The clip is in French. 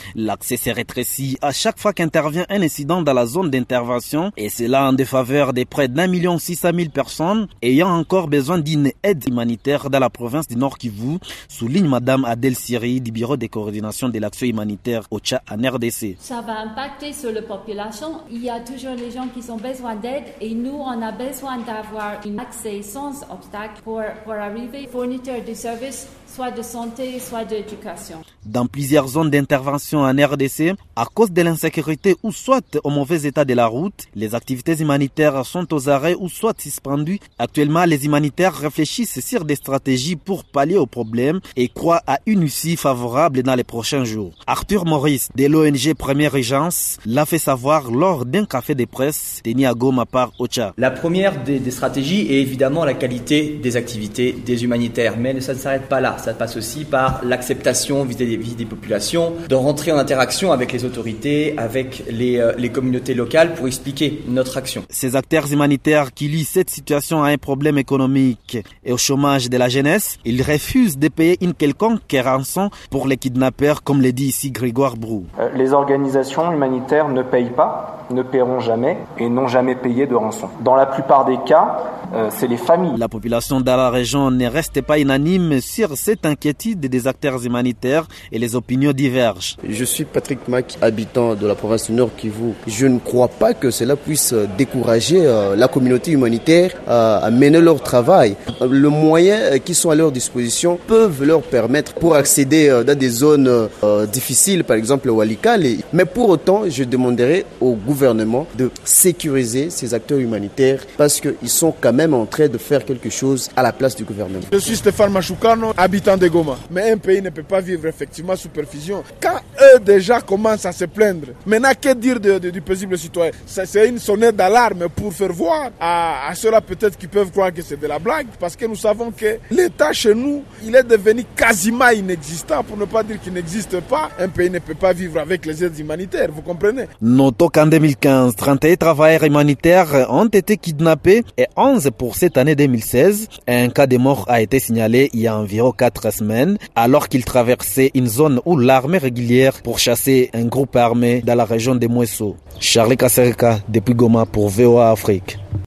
L'accès s'est rétréci à chaque fois qu'intervient un incident dans la zone d'intervention et cela en défaveur des près d'1,6 million personnes ayant encore besoin d'une aide humanitaire dans la province du Nord Kivu, souligne Madame Adel Siri du Bureau de coordination de l'action humanitaire OCHA en RDC. Ça va impacter sur la population. Il y a toujours les gens qui ont besoin d'aide et nous, on a besoin d'avoir un accès sans obstacle pour arriver fournisseur de services, soit de santé, soit d'éducation. Dans plusieurs zones d'intervention en RDC, à cause de l'insécurité ou soit au mauvais état de la route, les activités humanitaires sont aux arrêts ou soit suspendues. Actuellement, les humanitaires réfléchissent sur des stratégies pour pallier aux problèmes et croient à une issue favorable dans les prochains jours. Arthur Maurice, de l'ONG Première Urgence, l'a fait savoir lors d'un café de presse tenu à Goma par OCHA. La première des stratégies est évidemment la qualité des activités des humanitaires, mais ça ne s'arrête pas là. Ça passe aussi par l'acceptation vis-à-vis des populations, de rentrer en interaction avec les autorités, avec les communautés locales pour expliquer notre action. Ces acteurs humanitaires qui lient cette situation à un problème économique et au chômage de la jeunesse, ils refusent de payer une quelconque rançon pour les kidnappeurs, comme le dit ici Grégoire Brou. Les organisations humanitaires ne payent pas, ne paieront jamais et n'ont jamais payé de rançon. Dans la plupart des cas, c'est les familles. La population dans la région ne reste pas unanime sur cette inquiétude des acteurs humanitaires et les opinions divergent. Je suis Patrick Mac, habitant de la province du Nord Kivu. Je ne crois pas que cela puisse décourager la communauté humanitaire à mener leur travail. Le moyen qui sont à leur disposition peuvent leur permettre pour accéder dans des zones difficiles, par exemple au Walikale. Mais pour autant, je demanderai au gouvernement de sécuriser ces acteurs humanitaires parce qu'ils sont quand même en train de faire quelque chose à la place du gouvernement. Je suis Stéphane Machoukano, habitant de Goma. Mais un pays ne peut pas vivre effectivement sous perfusion. Quand eux déjà commencent à se plaindre, maintenant que dire du paisible citoyen? C'est une sonnette d'alarme pour faire voir à ceux-là peut-être qui peuvent croire que c'est de la blague, parce que nous savons que l'État chez nous, il est devenu quasiment inexistant, pour ne pas dire qu'il n'existe pas. Un pays ne peut pas vivre avec les aides humanitaires, vous comprenez? Notons qu'en 2015, 31 travailleurs humanitaires ont été kidnappés et 11 pour cette année 2016. Un cas de mort a été signalé il y a environ 4 semaines, alors qu'ils traversaient une zone où l'armée régulière pour chasser un groupe armé dans la région de Mweso. Charlie Kassereka depuis Goma pour VOA Afrique.